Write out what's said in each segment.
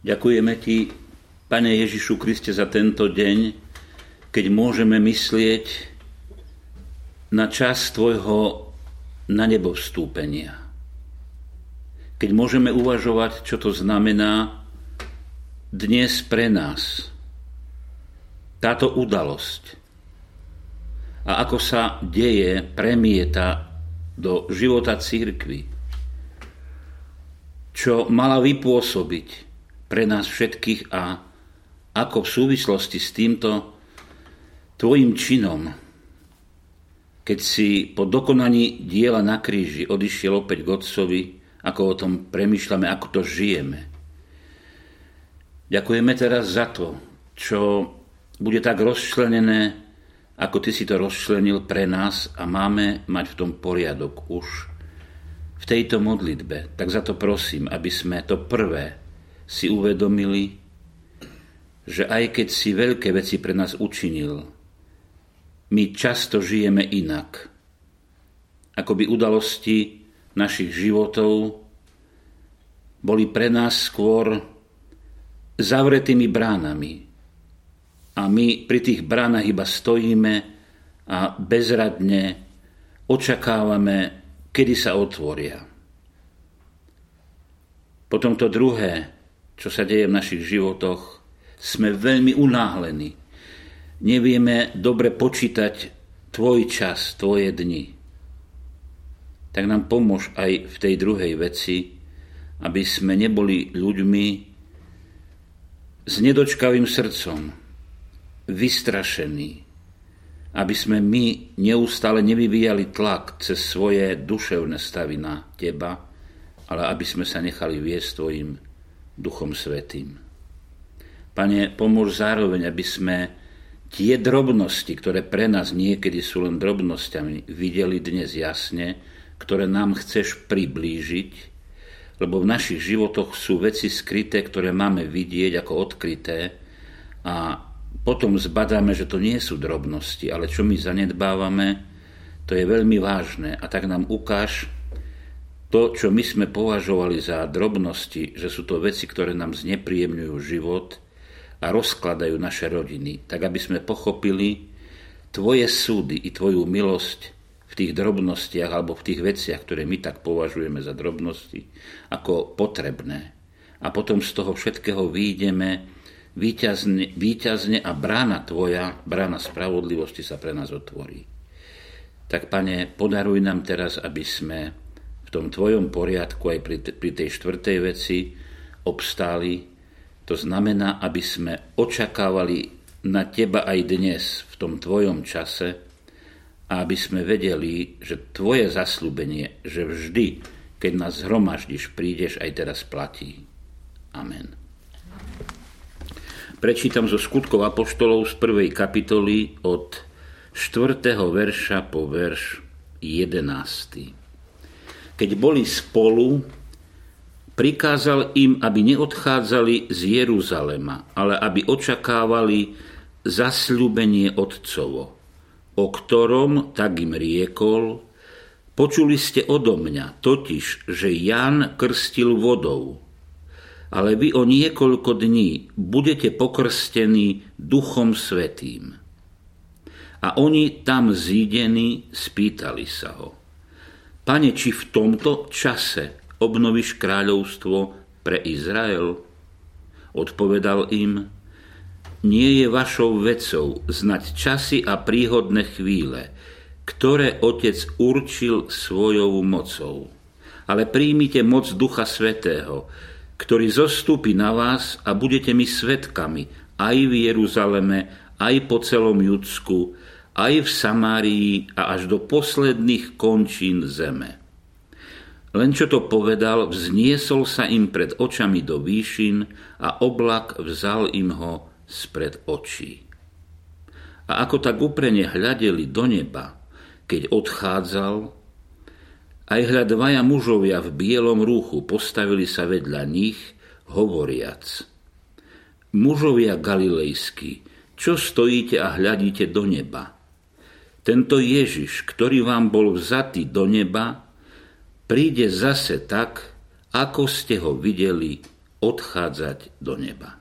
Ďakujeme Ti, Pane Ježišu Kriste, za tento deň, keď môžeme myslieť na čas Tvojho na nebo vstúpenia. Keď môžeme uvažovať, čo to znamená dnes pre nás táto udalosť a ako sa deje, premieta do života cirkvi, čo mala vypôsobiť pre nás všetkých a ako v súvislosti s týmto Tvojim činom, keď si po dokonaní diela na kríži odišiel opäť k Otcovi, ako o tom premýšľame, ako to žijeme. Ďakujeme teraz za to, čo bude tak rozčlenené, ako Ty si to rozčlenil pre nás a máme mať v tom poriadok už v tejto modlitbe. Tak za to prosím, aby sme to prvé si uvedomili, že aj keď si veľké veci pre nás učinil, my často žijeme inak. Akoby udalosti našich životov boli pre nás skôr zavretými bránami. A my pri tých bránach iba stojíme a bezradne očakávame, kedy sa otvoria. Potom to druhé, čo sa deje v našich životoch, sme veľmi unáhlení. Nevieme dobre počítať Tvoj čas, Tvoje dni. Tak nám pomôž aj v tej druhej veci, aby sme neboli ľuďmi s nedočkavým srdcom, vystrašení, aby sme my neustále nevyvíjali tlak cez svoje duševné stavy na Teba, ale aby sme sa nechali viesť Tvojim Duchom Svätým. Pane, pomôž zároveň, aby sme tie drobnosti, ktoré pre nás niekedy sú len drobnosťami, videli dnes jasne, ktoré nám chceš priblížiť, lebo v našich životoch sú veci skryté, ktoré máme vidieť ako odkryté a potom zbadáme, že to nie sú drobnosti, ale čo my zanedbávame, to je veľmi vážne. A tak nám ukáž to, čo my sme považovali za drobnosti, že sú to veci, ktoré nám znepríjemňujú život a rozkladajú naše rodiny, tak aby sme pochopili Tvoje súdy i Tvoju milosť v tých drobnostiach alebo v tých veciach, ktoré my tak považujeme za drobnosti, ako potrebné. A potom z toho všetkého vyjdeme víťazne a brána Tvoja, brána spravodlivosti sa pre nás otvorí. Tak, Pane, podaruj nám teraz, aby sme v tom Tvojom poriadku aj pri tej štvrtej veci obstáli. To znamená, aby sme očakávali na Teba aj dnes v tom Tvojom čase a aby sme vedeli, že Tvoje zasľúbenie, že vždy, keď nás zhromaždíš, prídeš, aj teraz platí. Amen. Prečítam zo Skutkov apoštolov z 1. kapitoly od 4. verša po verš 11. Keď boli spolu, prikázal im, aby neodchádzali z Jeruzalema, ale aby očakávali zasľúbenie Otcovo, o ktorom tak im riekol: počuli ste odo mňa, totiž, že Ján krstil vodou, ale vy o niekoľko dní budete pokrstení Duchom Svätým. A oni tam zídení spýtali sa ho: Pane, či v tomto čase obnovíš kráľovstvo pre Izrael? Odpovedal im: nie je vašou vecou znať časy a príhodné chvíle, ktoré Otec určil svojou mocou. Ale príjmite moc Ducha Svätého, ktorý zostúpi na vás a budete mi svedkami aj v Jeruzaleme, aj po celom Judsku, aj v Samárii a až do posledných končín zeme. Len čo to povedal, vzniesol sa im pred očami do výšin a oblak vzal im ho spred očí. A ako tak uprene hľadeli do neba, keď odchádzal, aj hľa dvaja mužovia v bielom rúchu postavili sa vedľa nich, hovoriac: mužovia galilejskí, čo stojíte a hľadíte do neba? Tento Ježiš, ktorý vám bol vzatý do neba, príde zase tak, ako ste ho videli odchádzať do neba.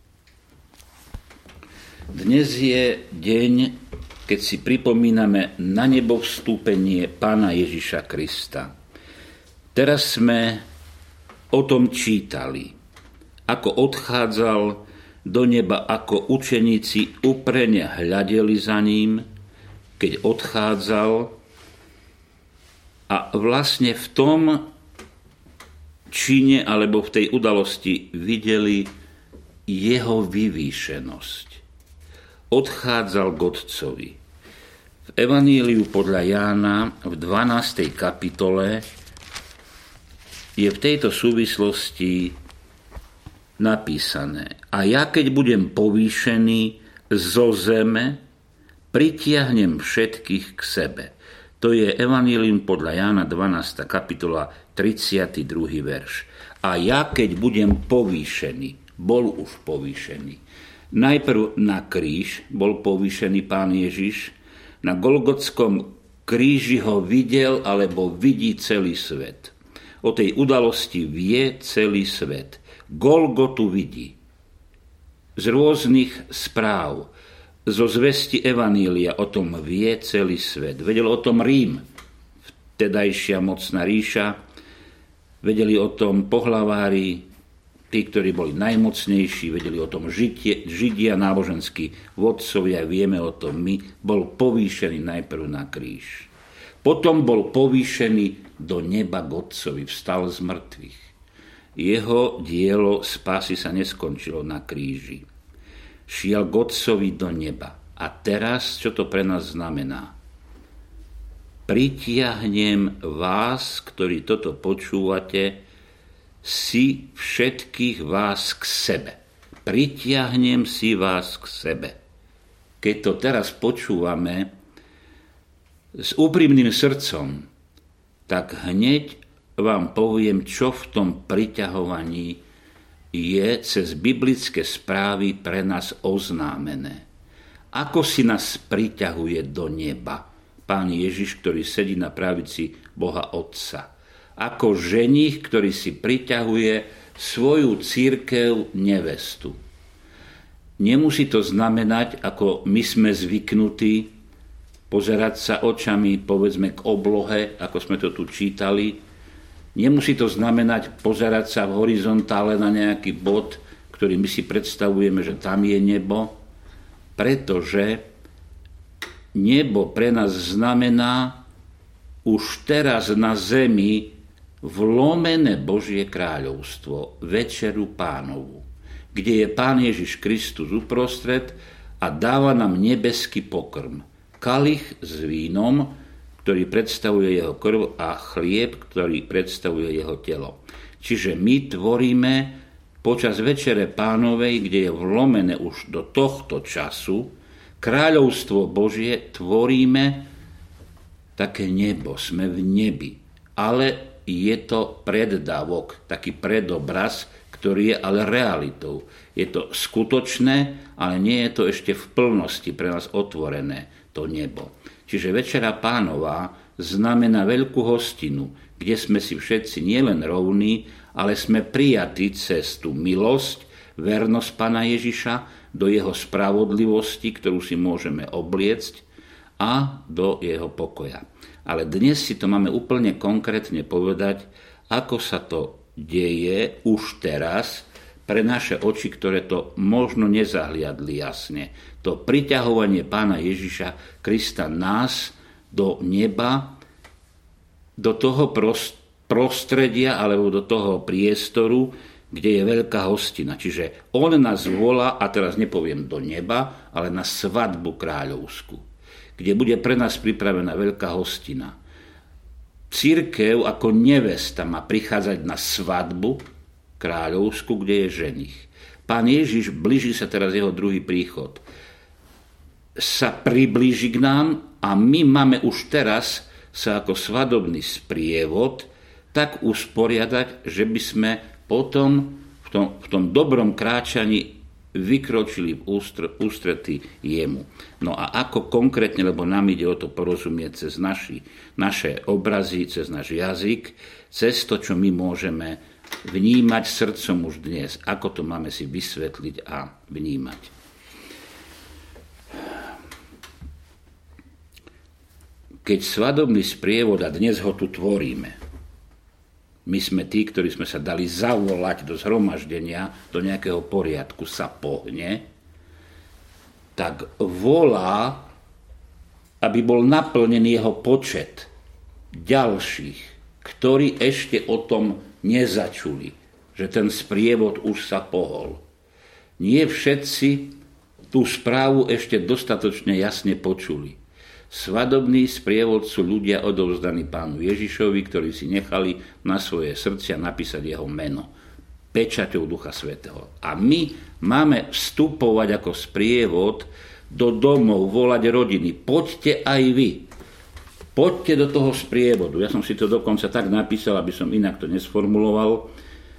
Dnes je deň, keď si pripomíname na nebo vstúpenie Pána Ježiša Krista. Teraz sme o tom čítali, ako odchádzal do neba, ako učeníci úprene hľadeli za ním, keď odchádzal, a vlastne v tom čine alebo v tej udalosti videli jeho vyvýšenosť. Odchádzal k Otcovi. V Evaníliu podľa Jána v 12. kapitole je v tejto súvislosti napísané: a ja, keď budem povýšený zo zeme, pritiahnem všetkých k sebe. To je Evanílium podľa Jána 12. kapitola 32. verš. A ja, keď budem povýšený, bol už povýšený. Najprv na kríž bol povýšený Pán Ježiš, na Golgotskom kríži ho videl alebo vidí celý svet. O tej udalosti vie celý svet. Golgotu vidí. Z rôznych správ, zo zvesti Evanília o tom vie celý svet. Vedel o tom Rím, vtedajšia mocná ríša, vedeli o tom pohlavári, tí, ktorí boli najmocnejší, vedeli o tom Židia, náboženskí vodcovia, vieme o tom my. Bol povýšený najprv na kríž. Potom bol povýšený do neba k Otcovi, vstal z mŕtvych. Jeho dielo spásy sa neskončilo na kríži. Šiel k Otcovi do neba. A teraz, čo to pre nás znamená? Pritiahnem vás, ktorí toto počúvate, si všetkých vás k sebe. Pritiahnem si vás k sebe. Keď to teraz počúvame s úprimným srdcom, tak hneď vám poviem, čo v tom priťahovaní je cez biblické správy pre nás oznámené. Ako si nás priťahuje do neba Pán Ježiš, ktorý sedí na pravici Boha Otca. Ako ženích, ktorý si priťahuje svoju cirkev nevestu. Nemusí to znamenať, ako my sme zvyknutí, pozerať sa očami, povedzme, k oblohe, ako sme to tu čítali. Nemusí to znamenať pozerať sa v horizontále na nejaký bod, ktorý my si predstavujeme, že tam je nebo, pretože nebo pre nás znamená už teraz na zemi vlomené Božie kráľovstvo, večeru Pánovu, kde je Pán Ježiš Kristus uprostred a dáva nám nebeský pokrm. Kalich s vínom, ktorý predstavuje jeho krv, a chlieb, ktorý predstavuje jeho telo. Čiže my tvoríme počas večere Pánovej, kde je vlomené už do tohto času, kráľovstvo Božie, tvoríme také nebo, sme v nebi. Ale je to preddavok, taký predobraz, ktorý je ale realitou. Je to skutočné, ale nie je to ešte v plnosti pre nás otvorené, to nebo. Čiže Večera Pánova znamená veľkú hostinu, kde sme si všetci nielen rovní, ale sme prijatí cez tú milosť, vernosť Pána Ježiša, do jeho spravodlivosti, ktorú si môžeme obliecť, a do jeho pokoja. Ale dnes si to máme úplne konkrétne povedať, ako sa to deje už teraz pre naše oči, ktoré to možno nezahliadli jasne. To priťahovanie Pána Ježiša Krista nás do neba, do toho prostredia alebo do toho priestoru, kde je veľká hostina. Čiže on nás volá, a teraz nepoviem do neba, ale na svadbu kráľovskú, kde bude pre nás pripravená veľká hostina. Cirkev ako nevesta má prichádzať na svadbu kráľovskú, kde je ženich. Pán Ježiš, blíži sa teraz jeho druhý príchod, sa priblíži k nám a my máme už teraz sa ako svadobný sprievod tak usporiadať, že by sme potom v tom dobrom kráčaní vykročili v ústrety jemu. No a ako konkrétne, lebo nám ide o to porozumieť cez naše obrazy, cez náš jazyk, cez to, čo my môžeme vnímať srdcom už dnes. Ako to máme si vysvetliť a vnímať? Keď svadobný sprievod, a dnes ho tu tvoríme, my sme tí, ktorí sme sa dali zavolať do zhromaždenia, do nejakého poriadku, sa pohne, tak volá, aby bol naplnený jeho počet ďalších, ktorí ešte o tom nezačuli, že ten sprievod už sa pohol. Nie všetci tú správu ešte dostatočne jasne počuli. Svadobný sprievod sú ľudia odovzdaní Pánu Ježišovi, ktorí si nechali na svoje srdcia napísať jeho meno, pečaťou Ducha Svätého. A my máme vstupovať ako sprievod do domov, volať rodiny. Poďte aj vy. Poďte do toho sprievodu. Ja som si to dokonca tak napísal, aby som inak to nesformuloval.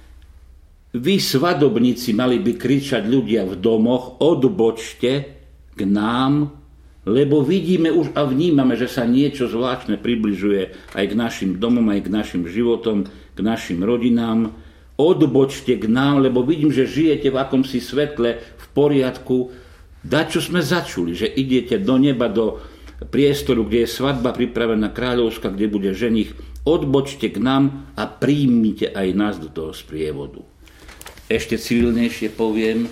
Vy, svadobníci, mali by kričať ľudia v domoch, odbočte k nám, lebo vidíme už a vnímame, že sa niečo zvláštne približuje aj k našim domom, aj k našim životom, k našim rodinám. Odbočte k nám, lebo vidím, že žijete v akomsi svetle, v poriadku. Dačo sme začuli, že idete do neba, do priestoru, kde je svadba pripravená kráľovská, kde bude ženich. Odbočte k nám a príjmite aj nás do toho sprievodu. Ešte civilnejšie poviem,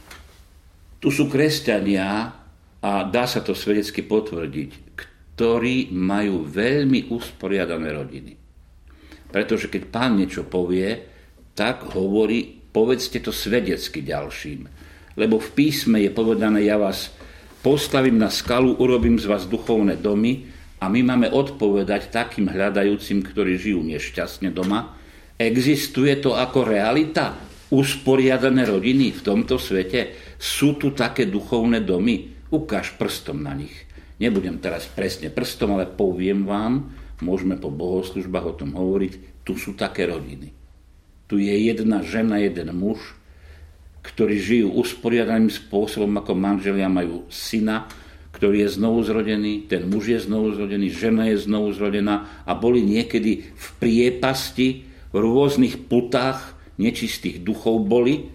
tu sú kresťania, a dá sa to svedecky potvrdiť, ktorí majú veľmi usporiadané rodiny. Pretože keď Pán niečo povie, tak hovorí, povedzte to svedecky ďalším. Lebo v písme je povedané, ja vás postavím na skalu, urobím z vás duchovné domy, a my máme odpovedať takým hľadajúcim, ktorí žijú nešťastne doma. Existuje to ako realita? Usporiadané rodiny v tomto svete? Sú tu také duchovné domy? Ukáž prstom na nich. Nebudem teraz presne prstom, ale poviem vám, môžeme po bohoslúžbách o tom hovoriť, tu sú také rodiny. Tu je jedna žena, jeden muž, ktorí žijú usporiadaným spôsobom, ako manželia majú syna, ktorý je znovu zrodený, ten muž je znovu zrodený, žena je znovu zrodená a boli niekedy v priepasti, v rôznych putách nečistých duchov boli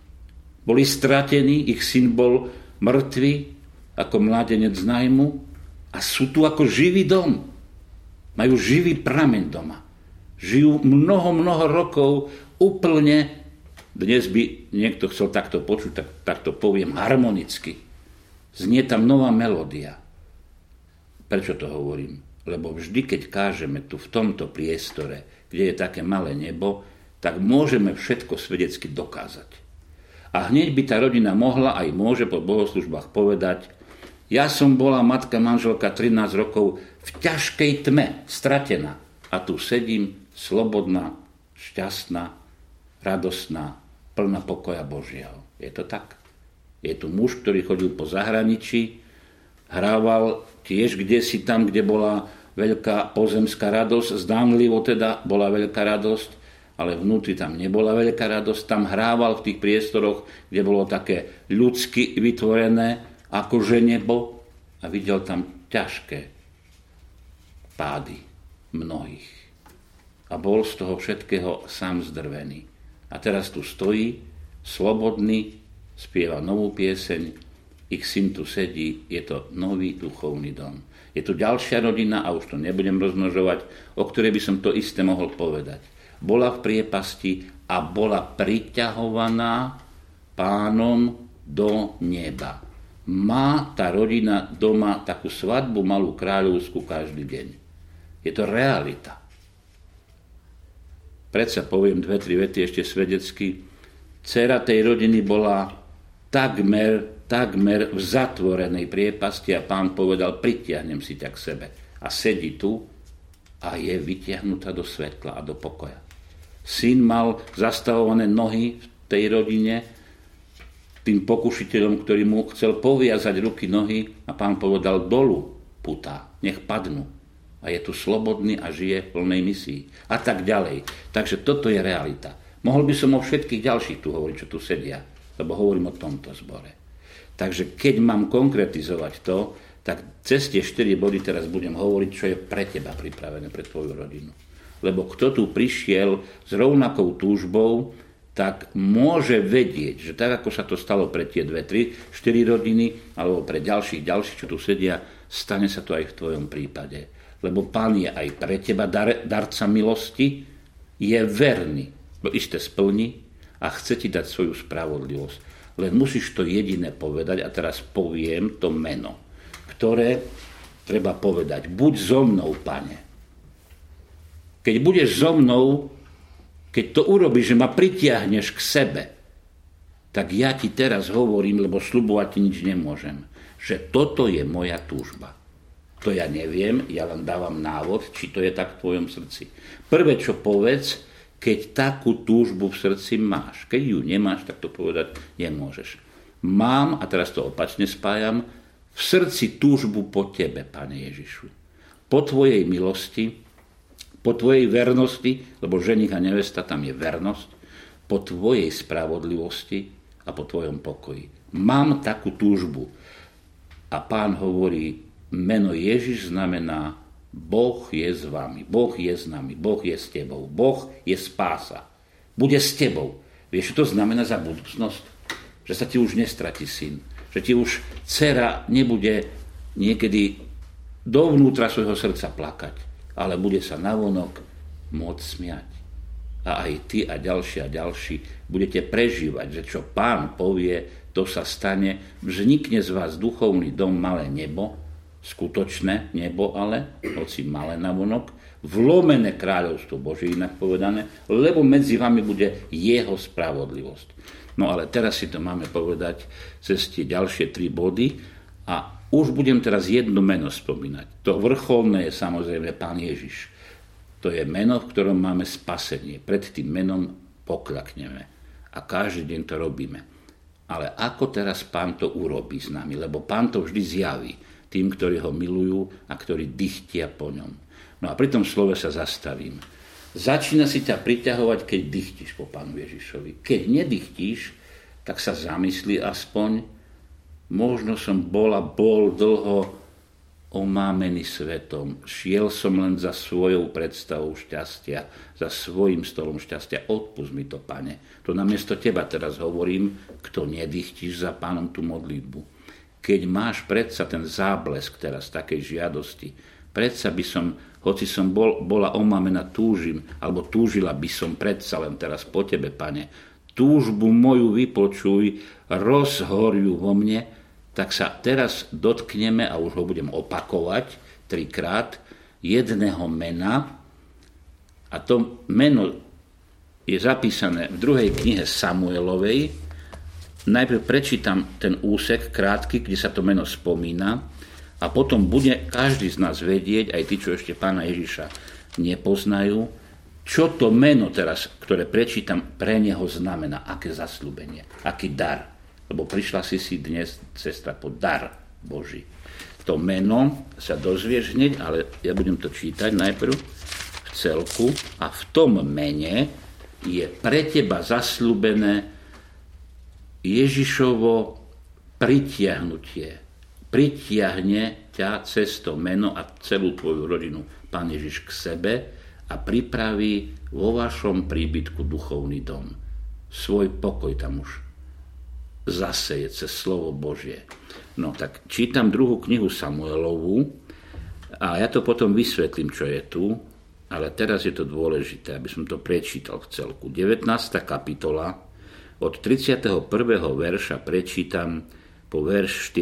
stratení, ich syn bol mŕtvy, ako mládenec z nájmu, a sú tu ako živý dom. Majú živý prameň doma. Žijú mnoho rokov úplne, dnes by niekto chcel takto počuť, tak to poviem harmonicky. Znie tam nová melódia. Prečo to hovorím? Lebo vždy, keď kážeme tu v tomto priestore, kde je také malé nebo, tak môžeme všetko svedecky dokázať. A hneď by tá rodina mohla aj môže po bohoslužbách povedať, ja som bola matka, manželka 13 rokov v ťažkej tme, stratená. A tu sedím slobodná, šťastná, radostná, plná pokoja Božieho. Je to tak? Je tu muž, ktorý chodil po zahraničí, hrával tiež kdesi tam, kde bola veľká pozemská radosť, zdánlivo teda bola veľká radosť, ale vnútri tam nebola veľká radosť. Tam hrával v tých priestoroch, kde bolo také ľudsky vytvorené, akože nebo, a videl tam ťažké pády mnohých. A bol z toho všetkého sám zdrvený. A teraz tu stojí, slobodný, spieva novú pieseň, ich syn tu sedí, je to nový duchovný dom. Je tu ďalšia rodina, a už to nebudem rozmnožovať, o ktorej by som to isté mohol povedať. Bola v priepasti a bola priťahovaná Pánom do neba. Má tá rodina doma takú svadbu malú kráľovskú každý deň. Je to realita. Predsa poviem 2-3 vety ešte svedecky. Dcera tej rodiny bola takmer v zatvorenej priepasti a Pán povedal, pritiahnem si ťa k sebe. A sedí tu a je vytiahnutá do svetla a do pokoja. Syn mal zastavované nohy v tej rodine tým pokušiteľom, ktorý mu chcel poviazať ruky, nohy, a Pán povedal, dolu putá, nech padnú. A je tu slobodný a žije v plnej misii. A tak ďalej. Takže toto je realita. Mohol by som o všetkých ďalších tu hovoriť, čo tu sedia, lebo hovorím o tomto zbore. Takže keď mám konkretizovať to, tak cez tie 4 body teraz budem hovoriť, čo je pre teba pripravené, pre tvoju rodinu. Lebo kto tu prišiel s rovnakou túžbou, tak môže vedieť, že tak, ako sa to stalo pre tie 2, 3, 4 rodiny, alebo pre ďalších, čo tu sedia, stane sa to aj v tvojom prípade. Lebo Pán je aj pre teba darca milosti, je verný, bo isté splní a chce ti dať svoju spravodlivosť. Len musíš to jediné povedať, a teraz poviem to meno, ktoré treba povedať. Buď so mnou, Pane. Keď budeš so mnou, keď to urobíš, že ma pritiahneš k sebe, tak ja ti teraz hovorím, lebo sľubovať ti nič nemôžem, že toto je moja túžba. To ja neviem, ja len dávam návod, či to je tak v tvojom srdci. Prvé, čo povedz, keď takú túžbu v srdci máš. Keď ju nemáš, tak to povedať nemôžeš. Mám, a teraz to opačne spájam, v srdci túžbu po tebe, Pane Ježišu. Po tvojej milosti, po tvojej vernosti, lebo ženich a nevesta, tam je vernosť, po tvojej spravodlivosti a po tvojom pokoji. Mám takú túžbu. A Pán hovorí, meno Ježiš znamená Boh je s vami, Boh je s nami, Boh je s tebou, Boh je spása. Bude s tebou. Vieš, čo to znamená za budúcnosť? Že sa ti už nestratí syn. Že ti už dcera nebude niekedy dovnútra svojho srdca plakať, ale bude sa navonok môcť smiať. A aj ty a ďalší budete prežívať, že čo Pán povie, to sa stane. Vznikne z vás duchovný dom, malé nebo, skutočné nebo, ale hoci malé navonok, vlomené kráľovstvo Božie, inak povedané, lebo medzi vami bude jeho spravodlivosť. No ale teraz si to máme povedať cez tie ďalšie 3 body a už budem teraz jedno meno spomínať. To vrcholné je samozrejme Pán Ježiš. To je meno, v ktorom máme spasenie. Pred tým menom pokľakneme. A každý deň to robíme. Ale ako teraz Pán to urobí s nami? Lebo Pán to vždy zjaví tým, ktorí ho milujú a ktorí dychtia po ňom. No a pri tom slove sa zastavím. Začína si ťa priťahovať, keď dychtíš po Pánu Ježišovi. Keď nedychtíš, tak sa zamyslí aspoň. Možno som bol dlho omámený svetom. Šiel som len za svojou predstavou šťastia, za svojím stolom šťastia. Odpusť mi to, Pane. To namiesto teba teraz hovorím, kto nedychtíš za Pánom tú modlitbu. Keď máš predsa ten záblesk teraz takej žiadosti, predsa by som, hoci som bola omámená, alebo túžila by som predsa len teraz po tebe, Pane, túžbu moju vypočuj, rozhorju vo mne, tak sa teraz dotkneme, a už ho budem opakovať 3-krát, jedného mena. A to meno je zapísané v 2. knihe Samuelovej. Najprv prečítam ten úsek krátky, kde sa to meno spomína, a potom bude každý z nás vedieť, aj tí, čo ešte Pána Ježiša nepoznajú, čo to meno teraz, ktoré prečítam, pre neho znamená, aké zasľúbenie, aký dar. Lebo prišla si dnes cesta po dar Boží. To meno sa dozvieš hneď, ale ja budem to čítať najprv v celku. A v tom mene je pre teba zasľúbené Ježišovo pritiahnutie. Pritiahne ťa cez to meno a celú tvoju rodinu Pán Ježiš k sebe a pripraví vo vašom príbytku duchovný dom. Svoj pokoj tam už zaseje cez slovo Božie. No tak čítam 2. knihu Samuelovú a ja to potom vysvetlím, čo je tu, ale teraz je to dôležité, aby som to prečítal v celku. 19. kapitola od 31. verša prečítam po verš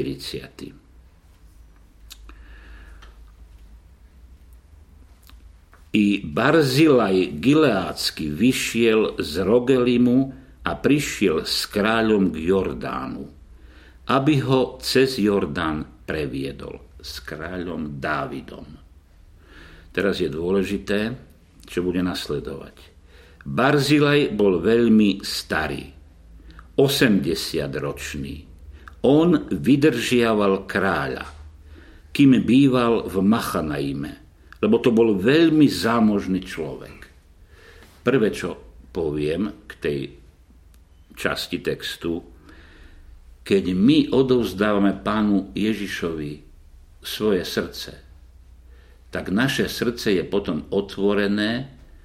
40. I Barzilaj Gileádsky vyšiel z Rogelimu a prišiel s kráľom k Jordánu, aby ho cez Jordán previedol s kráľom Dávidom. Teraz je dôležité, čo bude nasledovať. Barzilaj bol veľmi starý, 80-ročný. On vydržiaval kráľa, kým býval v Machanaime, lebo to bol veľmi zámožný človek. Prvé, čo poviem k tej časti textu, keď my odovzdávame Pánu Ježišovi svoje srdce, tak naše srdce je potom otvorené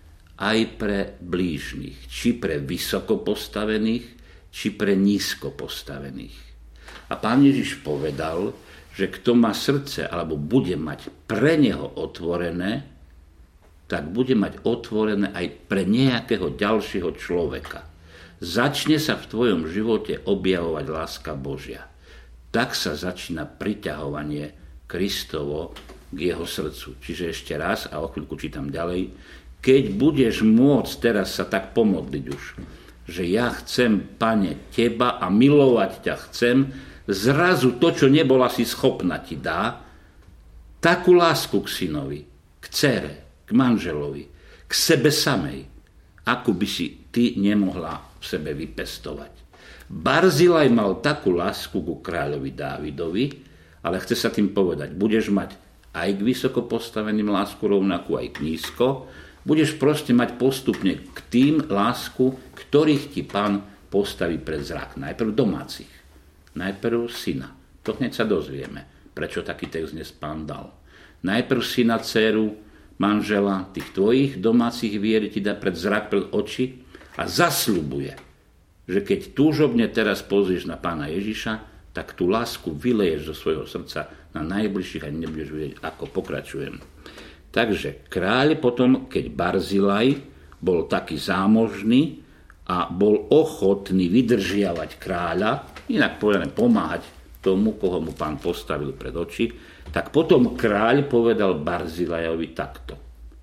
aj pre blížnych, či pre vysoko postavených, či pre nízko postavených. A Pán Ježiš povedal, že kto má srdce, alebo bude mať pre neho otvorené, tak bude mať otvorené aj pre nejakého ďalšieho človeka. Začne sa v tvojom živote objavovať láska Božia. Tak sa začína priťahovanie Kristovo k jeho srdcu. Čiže ešte raz, a o chvíľku čítam ďalej, keď budeš môcť teraz sa tak pomodliť už, že ja chcem, Pane, teba a milovať ťa chcem, zrazu to, čo nebola si schopná, ti dá takú lásku k synovi, k dcere, k manželovi, k sebe samej, akú by si ty nemohla v sebe vypestovať. Barzilaj mal takú lásku ku kráľovi Dávidovi, ale chce sa tým povedať, budeš mať aj k vysoko postaveným lásku rovnakú, aj k nízko, budeš proste mať postupne k tým lásku, ktorých ti Pán postaví pred zrak. Najprv domácich, najprv syna. To hneď sa dozvieme, prečo taký text dnes Pán dal. Najprv syna, dceru, manžela, tých tvojich domácich vier ti dá pred zrak, pred oči a zasľubuje, že keď túžobne teraz pozrieš na Pána Ježiša, tak tú lásku vyleješ zo svojho srdca na najbližších a nebudeš vedieť, ako pokračujem. Takže kráľ potom, keď Barzilaj bol taký zámožný a bol ochotný vydržiavať kráľa, inak povedané pomáhať tomu, koho mu Pán postavil pred oči, tak potom kráľ povedal Barzilajovi takto.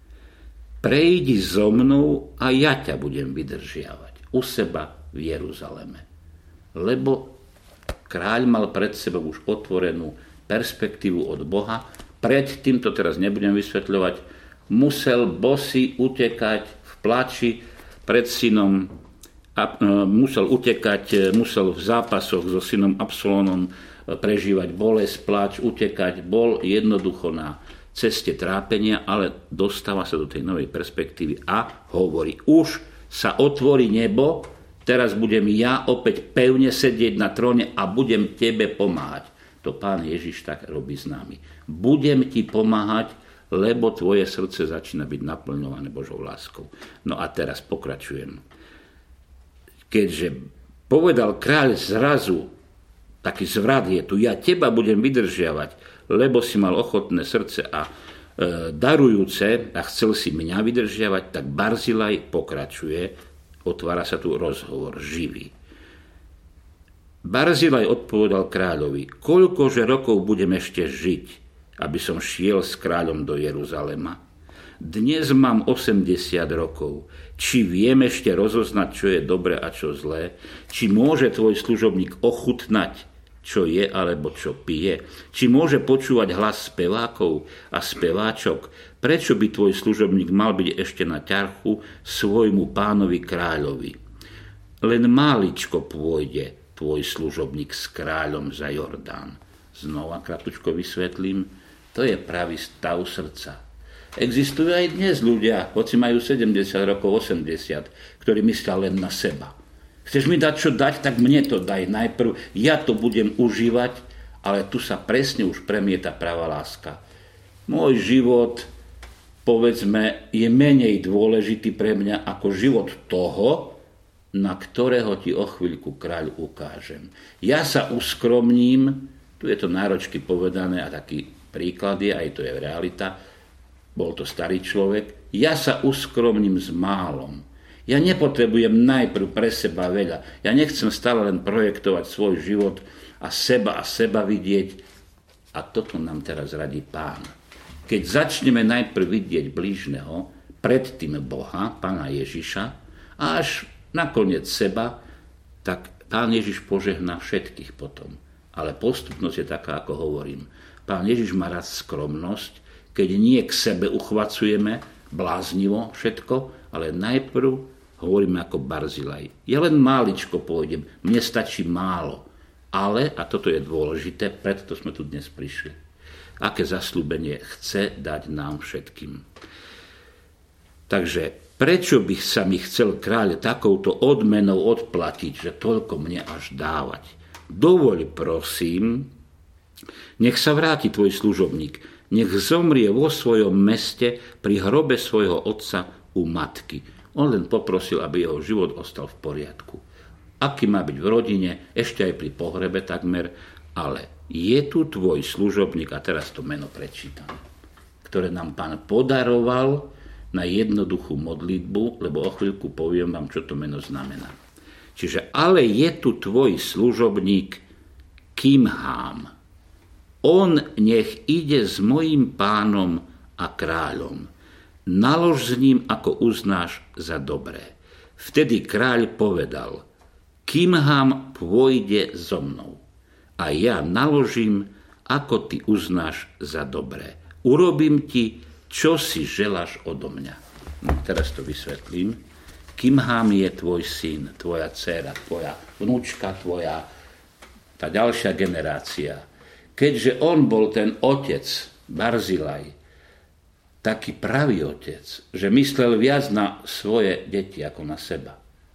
Prejdi so mnou a ja ťa budem vydržiavať u seba v Jeruzaleme. Lebo kráľ mal pred sebou už otvorenú perspektívu od Boha. Predtým, to teraz nebudem vysvetľovať, musel bosý utekať v plači pred synom, musel utekať, musel v zápasoch so synom Absalónom prežívať bolesť, pláč, utekať. Bol jednoducho na ceste trápenia, ale dostáva sa do tej novej perspektívy a hovorí, už sa otvorí nebo, teraz budem ja opäť pevne sedieť na tróne a budem tebe pomáhať. To Pán Ježiš tak robí s nami. Budem ti pomáhať, lebo tvoje srdce začína byť naplňované Božou láskou. No a teraz pokračujem. Keďže povedal kráľ zrazu, taký zvrat je tu, ja teba budem vydržiavať, lebo si mal ochotné srdce a darujúce a chcel si mňa vydržiavať, tak Barzilaj pokračuje, otvára sa tu rozhovor živý. Barzilaj odpovedal kráľovi, koľkože rokov budem ešte žiť, aby som šiel s kráľom do Jeruzalema? Dnes mám 80 rokov. Či viem ešte rozoznať, čo je dobre a čo zlé? Či môže tvoj služobník ochutnať, čo je alebo čo pije? Či môže počúvať hlas spevákov a speváčok? Prečo by tvoj služobník mal byť ešte na ťarchu svojmu pánovi kráľovi? Len máličko pôjde tvoj služobník s kráľom za Jordán. Znova kratučko vysvetlím, to je pravý stav srdca. Existujú aj dnes ľudia, hoci majú 70 rokov, 80, ktorí myslia len na seba. Chceš mi dať čo dať, tak mne to daj najprv, ja to budem užívať, ale tu sa presne už premieta pravá láska. Môj život, povedzme, je menej dôležitý pre mňa ako život toho, na ktorého ti o chvíľku kráľ ukážem. Ja sa uskromním, tu je to náročky povedané a taký príklad je, aj to je realita, bol to starý človek, ja sa uskromním s málom. Ja nepotrebujem najprv pre seba veľa. Ja nechcem stále len projektovať svoj život a seba vidieť. A toto nám teraz radí Pán. Keď začneme najprv vidieť blížneho, predtým Boha, Pána Ježiša, a až nakoniec seba, tak Pán Ježiš požehná všetkých potom. Ale postupnosť je taká, ako hovorím. Pán Ježiš má rád skromnosť, keď nie k sebe uchvacujeme bláznivo všetko, ale najprv hovoríme ako Barzilaj. Ja len máličko pôjdem, mne stačí málo. Ale, a toto je dôležité, preto sme tu dnes prišli, aké zasľúbenie chce dať nám všetkým. Takže prečo by sa mi chcel kráľ takouto odmenou odplatiť, že toľko mne až dávať? Dovoľ, prosím, nech sa vráti tvoj služobník, nech zomrie vo svojom meste pri hrobe svojho otca u matky. On len poprosil, aby jeho život ostal v poriadku. Aký má byť v rodine, ešte aj pri pohrebe takmer, ale je tu tvoj služobník, a teraz to meno prečítam, ktoré nám Pán podaroval na jednoduchú modlitbu, lebo o chvíľku poviem vám, čo to meno znamená. Čiže ale je tu tvoj služobník Kimhám. On nech ide s mojím pánom a kráľom. Nalož s ním, ako uznáš za dobré. Vtedy kráľ povedal: Kimhám pôjde so mnou a ja naložím, ako ty uznáš za dobré. Urobím ti, čo si želáš odo mňa. No, teraz to vysvetlím. Kimhám je tvoj syn, tvoja dcéra, tvoja vnúčka, tá ďalšia generácia. Keďže on bol ten otec, Barzilaj, taký pravý otec, že myslel viac na svoje deti ako na seba.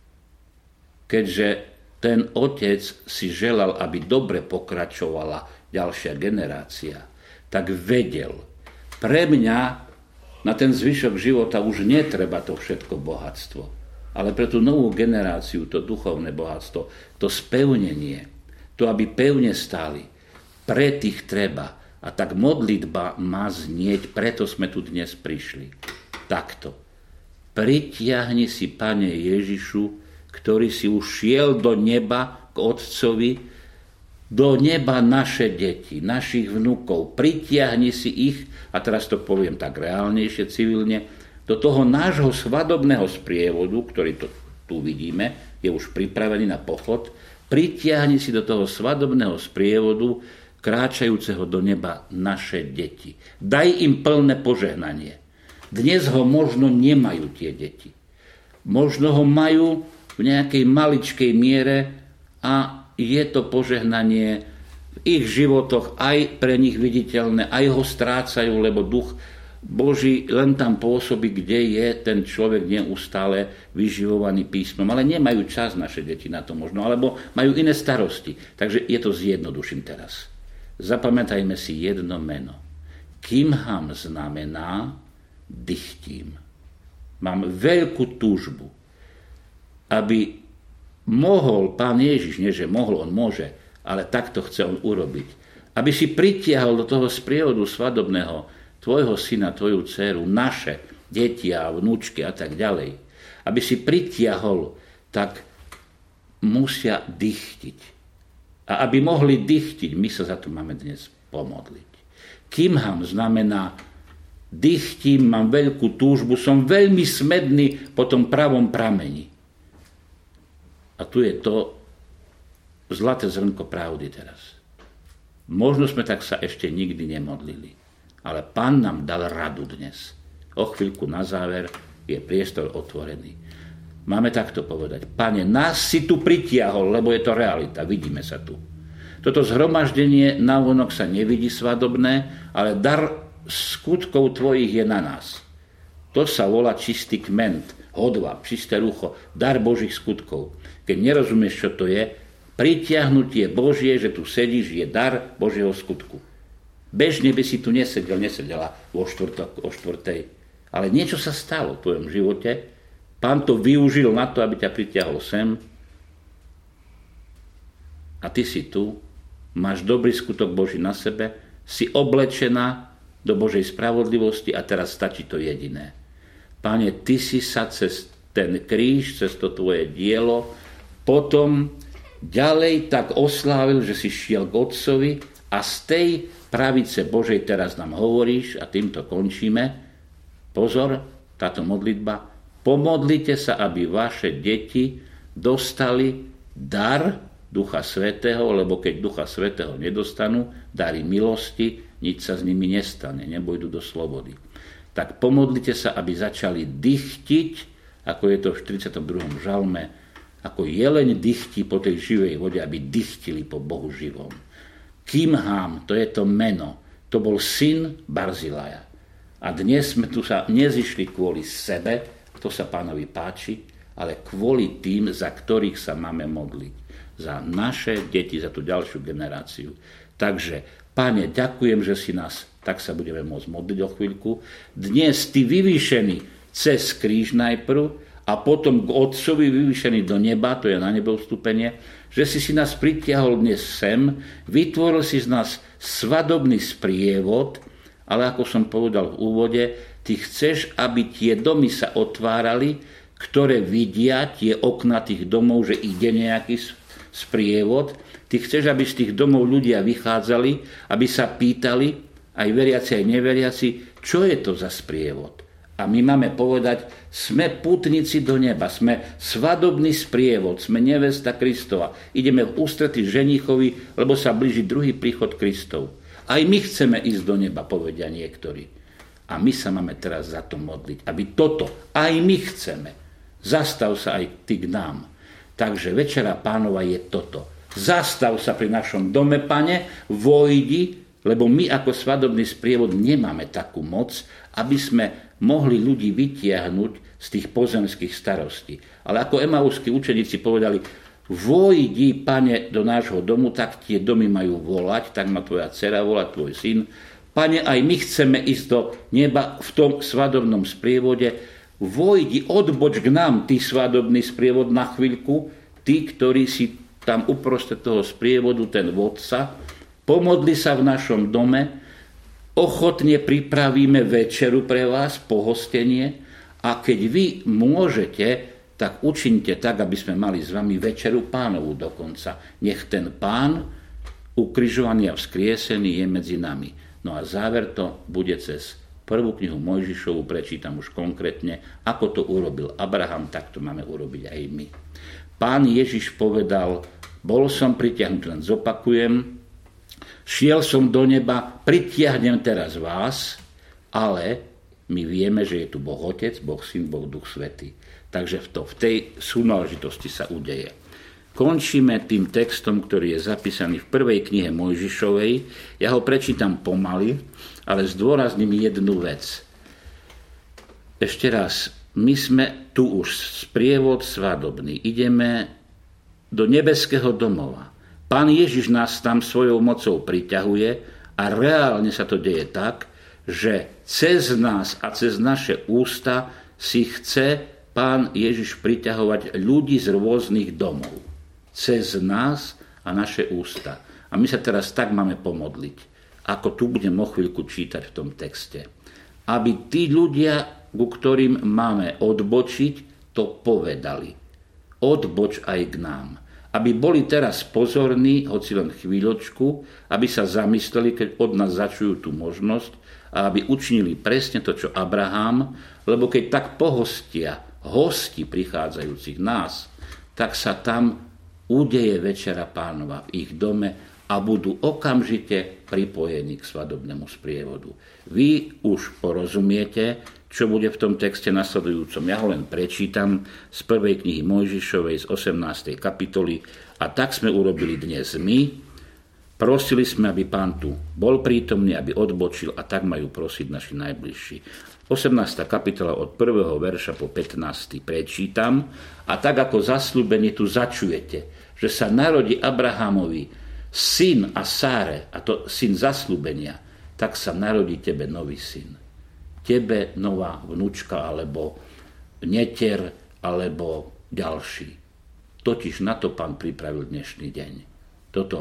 Keďže ten otec si želal, aby dobre pokračovala ďalšia generácia, tak vedel, pre mňa na ten zvyšok života už netreba to všetko bohatstvo, ale pre tú novú generáciu to duchovné bohatstvo, to spevnenie, to, aby pevne stáli, pre tých treba. A tak modlitba má znieť, preto sme tu dnes prišli. Takto. Pritiahni si, Pane Ježišu, ktorý si už šiel do neba k Otcovi, do neba naše deti, našich vnúkov. Pritiahni si ich, a teraz to poviem tak reálnejšie, civilne, do toho nášho svadobného sprievodu, ktorý tu vidíme, je už pripravený na pochod. Pritiahni si do toho svadobného sprievodu kráčajúceho do neba naše deti. Daj im plné požehnanie. Dnes ho možno nemajú tie deti. Možno ho majú v nejakej maličkej miere a je to požehnanie v ich životoch aj pre nich viditeľné, aj ho strácajú, lebo duch Boží len tam pôsobí, kde je ten človek neustále vyživovaný písmom. Ale nemajú čas naše deti na to možno, alebo majú iné starosti. Takže je to zjednoduším teraz. Zapamätajme si jedno meno. Kimhám znamená dychtím. Mám veľkú túžbu, aby mohol Pán Ježiš, nie že mohol, on môže, ale takto chce on urobiť. Aby si pritiahol do toho sprievodu svadobného tvojho syna, tvoju dceru, naše deti a vnúčky a tak ďalej. Aby si pritiahol, tak musia dychtiť. A aby mohli dychtiť, my sa za to máme dnes pomodliť. Kimhám znamená dychtím, mám veľkú túžbu, som veľmi smedný po tom pravom prameni. A tu je to zlaté zrnko pravdy teraz. Možno sme tak sa ešte nikdy nemodlili, ale Pán nám dal radu dnes. O chvíľku na záver je priestor otvorený. Máme takto povedať: Pane, nás si tu pritiahol, lebo je to realita, vidíme sa tu. Toto zhromaždenie navonok sa nevidí svadobné, ale dar skutkov tvojich je na nás. To sa volá čistý kment, hodva, čisté rucho, dar Božích skutkov. Keď nerozumieš, čo to je, pritiahnutie Božie, že tu sedíš, je dar Božieho skutku. Bežne by si tu nesedela o štvrtej, ale niečo sa stalo v tvojom živote. Pán to využil na to, aby ťa pritiahol sem a ty si tu, máš dobrý skutok Boží na sebe, si oblečená do Božej spravodlivosti a teraz stačí to jediné. Pane, ty si sa cez ten kríž, cez to tvoje dielo potom ďalej tak oslávil, že si šiel k Otcovi a z tej pravice Božej teraz nám hovoríš, a týmto končíme. Pozor, táto modlitba: pomodlite sa, aby vaše deti dostali dar Ducha Svätého, lebo keď Ducha Svätého nedostanú, dary milosti, nič sa s nimi nestane, nebojdu do slobody. Tak pomodlite sa, aby začali dychtiť, ako je to v 42. žalme, ako jeleň dychtí po tej živej vode, aby dychtili po Bohu živom. Kimhám, to je to meno, to bol syn Barzilaja. A dnes sme tu sa nezišli kvôli sebe, to sa Pánovi páči, ale kvôli tým, za ktorých sa máme modliť. Za naše deti, za tú ďalšiu generáciu. Takže, Pane, ďakujem, že si nás, tak sa budeme môcť modliť o chvíľku. Dnes ty vyvýšený cez kríž najprv a potom k Otcovi vyvýšený do neba, to je na nebo vstúpenie, že si nás pritiahol dnes sem, vytvoril si z nás svadobný sprievod, ale ako som povedal v úvode, ty chceš, aby tie domy sa otvárali, ktoré vidia tie okna tých domov, že ide nejaký sprievod. Ty chceš, aby z tých domov ľudia vychádzali, aby sa pýtali, aj veriaci, aj neveriaci, čo je to za sprievod. A my máme povedať, sme pútnici do neba, sme svadobný sprievod, sme nevesta Kristova. Ideme v ústrety ženichovi, lebo sa blíži druhý príchod Kristov. Aj my chceme ísť do neba, povedia niektorí. A my sa máme teraz za to modliť, aby toto, aj my chceme. Zastav sa aj ty k nám. Takže Večera Pánova je toto. Zastav sa pri našom dome, Pane, vojdi, lebo my ako svadobný sprievod nemáme takú moc, aby sme mohli ľudí vytiahnuť z tých pozemských starostí. Ale ako emauskí učeníci povedali, vojdi, Pane, do nášho domu, tak tie domy majú volať, tak má tvoja dcera volať, tvoj syn. Pane, aj my chceme ísť do neba v tom svadobnom sprievode. Vojdi, odboč k nám, ty svadobný sprievod na chvíľku, ty, ktorý si tam uprostred toho sprievodu, ten vodca, pomodli sa v našom dome, ochotne pripravíme večeru pre vás, pohostenie, a keď vy môžete, tak učiňte tak, aby sme mali s vami Večeru Pánovu dokonca. Nech ten Pán, ukrižovaný a vzkriesený, je medzi nami. No a záver to bude cez prvú knihu Mojžišovu, prečítam už konkrétne, ako to urobil Abraham, tak to máme urobiť aj my. Pán Ježiš povedal, bol som pritiahnutý, len zopakujem, šiel som do neba, pritiahnem teraz vás, ale my vieme, že je tu Boh Otec, Boh Syn, Boh Duch Svätý. Takže v tej súnáležitosti sa udeje. Končíme tým textom, ktorý je zapísaný v prvej knihe Mojžišovej. Ja ho prečítam pomaly, ale zdôrazním jednu vec. Ešte raz, my sme tu už sprievod svadobný. Ideme do nebeského domova. Pán Ježiš nás tam svojou mocou priťahuje a reálne sa to deje tak, že cez nás a cez naše ústa si chce Pán Ježiš priťahovať ľudí z rôznych domov. Cez nás a naše ústa. A my sa teraz tak máme pomodliť, ako tu budem o chvíľku čítať v tom texte. Aby tí ľudia, ku ktorým máme odbočiť, to povedali. Odboč aj k nám. Aby boli teraz pozorní, hoci len chvíľočku, aby sa zamysleli, keď od nás začujú tú možnosť a aby učinili presne to, čo Abraham, lebo keď tak pohostia hosti prichádzajúcich nás, tak sa tam udeje Večera Pánova v ich dome a budú okamžite pripojení k svadobnému sprievodu. Vy už porozumiete, čo bude v tom texte nasledujúcom. Ja ho len prečítam z prvej knihy Mojžišovej z 18. kapitoly a tak sme urobili dnes my. Prosili sme, aby Pán tu bol prítomný, aby odbočil a tak majú prosiť naši najbližší. 18. kapitola od 1. verša po 15. prečítam a tak ako zasľúbenie tu začujete, že sa narodí Abrahamovi syn a Sáre, a to syn zasľúbenia, tak sa narodí tebe nový syn. Tebe nová vnúčka, alebo netier, alebo ďalší. Totiž na to Pán pripravil dnešný deň. Toto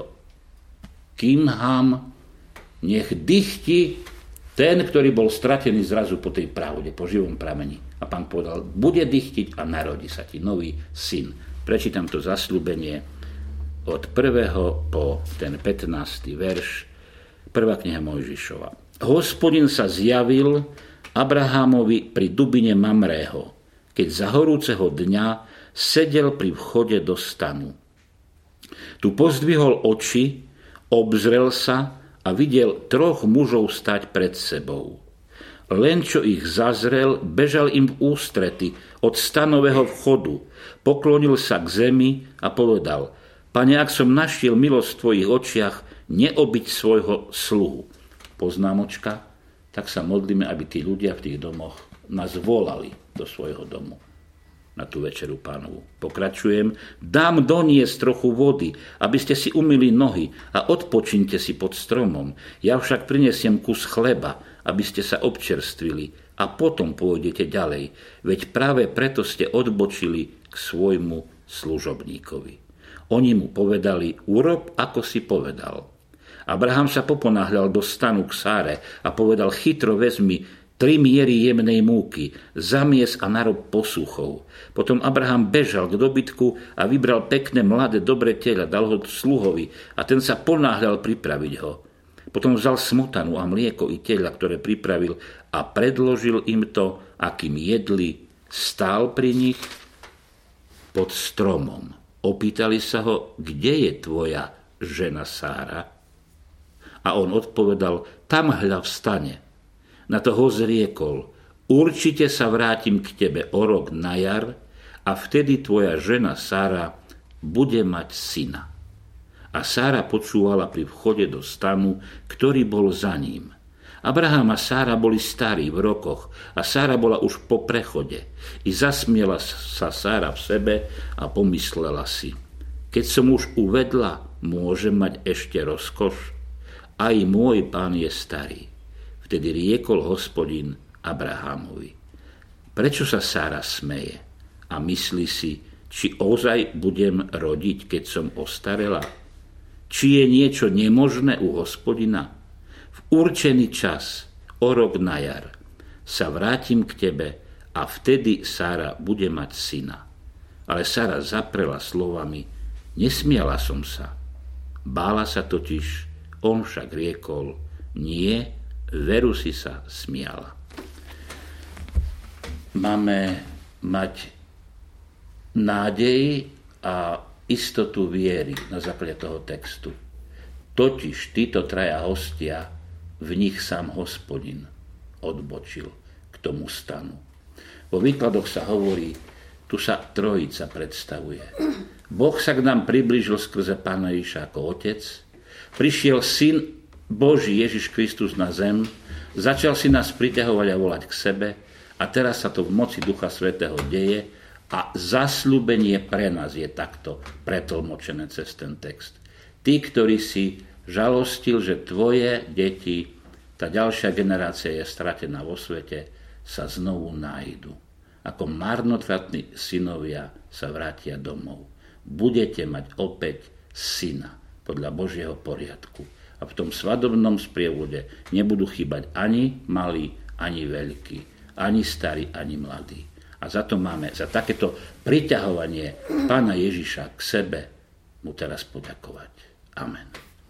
Kimham, nech dychti ten, ktorý bol stratený zrazu po tej pravde, po živom prameni. A Pán povedal, bude dychtiť a narodí sa ti nový syn. Prečítam to zasľúbenie od 1. po ten 15. verš, 1. kniha Mojžišova. Hospodin sa zjavil Abrahamovi pri dubine Mamrého, keď za horúceho dňa sedel pri vchode do stanu. Tu pozdvihol oči, obzrel sa a videl 3 mužov stať pred sebou. Len čo ich zazrel, bežal im v ústrety od stanového vchodu, poklonil sa k zemi a povedal, Pane, ak som našiel milosť v tvojich očiach, neobyť svojho sluhu. Poznámočka, tak sa modlíme, aby tí ľudia v tých domoch nás volali do svojho domu na tú Večeru Pánovu. Pokračujem. Dám doniesť trochu vody, aby ste si umyli nohy a odpočinte si pod stromom. Ja však prinesiem kus chleba, aby ste sa občerstvili a potom pôjdete ďalej, veď práve preto ste odbočili k svojmu služobníkovi. Oni mu povedali, urob, ako si povedal. Abraham sa poponáhľal do stanu k Sáre a povedal, chytro vezmi 3 miery jemnej múky, zamies a narob posúchov. Potom Abraham bežal k dobytku a vybral pekné, mladé, dobré tela, dal ho sluhovi a ten sa ponáhľal pripraviť ho. Potom vzal smotanu a mlieko i tela, ktoré pripravil a predložil im to, akým jedli, stál pri nich pod stromom. Opýtali sa ho, kde je tvoja žena Sára? A on odpovedal, tam hľa v stane. Na to ho zriekol, určite sa vrátim k tebe o rok na jar a vtedy tvoja žena Sára bude mať syna. A Sára počúvala pri vchode do stanu, ktorý bol za ním. Abraham a Sára boli starí v rokoch a Sára bola už po prechode. I zasmiela sa Sára v sebe a pomyslela si, keď som už uvedla, môžem mať ešte rozkoš? Aj môj pán je starý. Vtedy riekol Hospodin Abrahamovi, prečo sa Sára smeje a myslí si, či ozaj budem rodiť, keď som ostarela? Či je niečo nemožné u Hospodina? V určený čas, o rok na jar, sa vrátim k tebe a vtedy Sára bude mať syna. Ale Sára zaprela slovami, nesmiala som sa. Bála sa totiž, on však riekol, nie, veru si sa smiala. Máme mať nádej a istotu viery na základe toho textu. Totiž títo traja hostia, v nich sám Hospodin odbočil k tomu stanu. Vo výkladoch sa hovorí, tu sa trojica predstavuje. Boh sa k nám priblížil skrze Pána Ježiša ako Otec, prišiel Syn Boží Ježiš Kristus na zem, začal si nás priťahovať a volať k sebe a teraz sa to v moci Ducha Svätého deje a zasľúbenie pre nás je takto pretlmočené cez ten text. Tí, ktorí si žalostil, že tvoje deti, tá ďalšia generácia je stratená vo svete, sa znovu nájdu. Ako marnotratní synovia sa vrátia domov. Budete mať opäť syna podľa Božieho poriadku. A v tom svadobnom sprievode nebudú chýbať ani malí, ani veľkí, ani starí, ani mladí. A za to máme, za takéto priťahovanie Pána Ježiša k sebe, mu teraz poďakovať. Amen.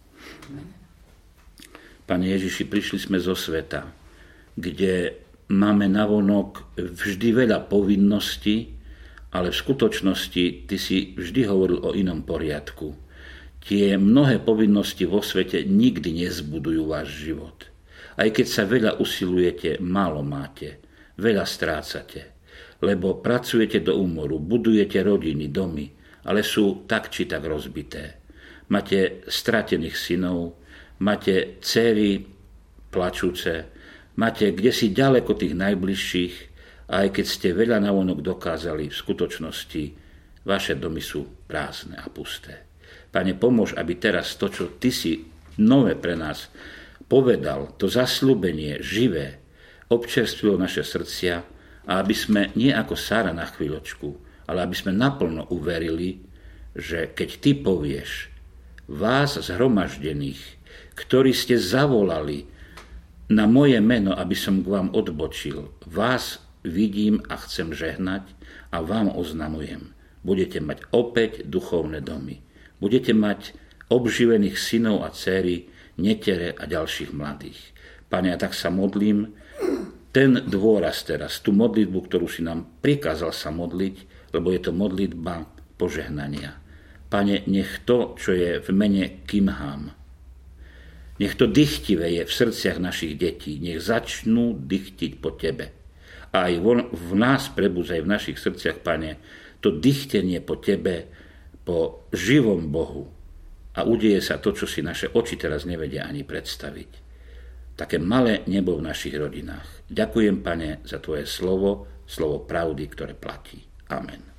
Pane Ježiši, prišli sme zo sveta, kde máme navonok vždy veľa povinností, ale v skutočnosti ty si vždy hovoril o inom poriadku. Tie mnohé povinnosti vo svete nikdy nezbudujú váš život. Aj keď sa veľa usilujete, málo máte, veľa strácate, lebo pracujete do úmoru, budujete rodiny, domy, ale sú tak či tak rozbité. Máte stratených synov, máte dcéry plačúce, máte kdesi ďaleko tých najbližších a aj keď ste veľa navonok dokázali, v skutočnosti vaše domy sú prázdne a pusté. Pane, pomôž, aby teraz to, čo ty si nové pre nás povedal, to zasľúbenie živé, občerstvilo naše srdcia a aby sme nie ako Sára na chvíľočku, ale aby sme naplno uverili, že keď ty povieš, vás zhromaždených, ktorí ste zavolali na moje meno, aby som k vám odbočil, vás vidím a chcem žehnať a vám oznamujem, budete mať opäť duchovné domy. Budete mať obživených synov a dcéry, netere a ďalších mladých. Pane, ja tak sa modlím, ten dôraz teraz, tú modlitbu, ktorú si nám prikázal sa modliť, lebo je to modlitba požehnania. Pane, nech to, čo je v mene Kimham, nech to dychtivé je v srdciach našich detí, nech začnú dychtiť po tebe. A aj v nás prebúdzaj v našich srdciach, Pane, to dychtenie po tebe, po živom Bohu a udeje sa to, čo si naše oči teraz nevedia ani predstaviť. Také malé nebo v našich rodinách. Ďakujem, Pane, za tvoje slovo, slovo pravdy, ktoré platí. Amen.